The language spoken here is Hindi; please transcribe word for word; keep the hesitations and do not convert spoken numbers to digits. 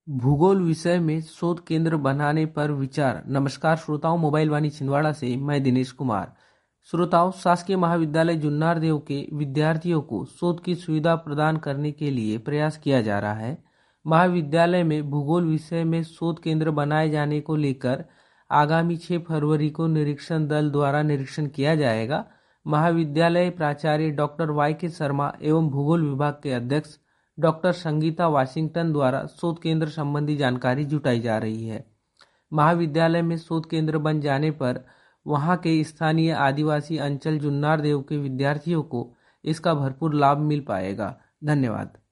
भूगोल विषय में शोध केंद्र बनाने पर विचार। नमस्कार श्रोताओं, मोबाइल वाणी छिंदवाड़ा से मैं दिनेश कुमार। श्रोताओं, शासकीय महाविद्यालय जुन्नारदेव के विद्यार्थियों को शोध की सुविधा प्रदान करने के लिए प्रयास किया जा रहा है। महाविद्यालय में भूगोल विषय में शोध केंद्र बनाए जाने को लेकर आगामी छह फरवरी को निरीक्षण दल द्वारा निरीक्षण किया जाएगा। महाविद्यालय प्राचार्य डॉक्टर वाई के शर्मा एवं भूगोल विभाग के अध्यक्ष डॉक्टर संगीता वाशिंगटन द्वारा शोध केंद्र संबंधी जानकारी जुटाई जा रही है। महाविद्यालय में शोध केंद्र बन जाने पर वहां के स्थानीय आदिवासी अंचल जुन्नारदेव के विद्यार्थियों को इसका भरपूर लाभ मिल पाएगा। धन्यवाद।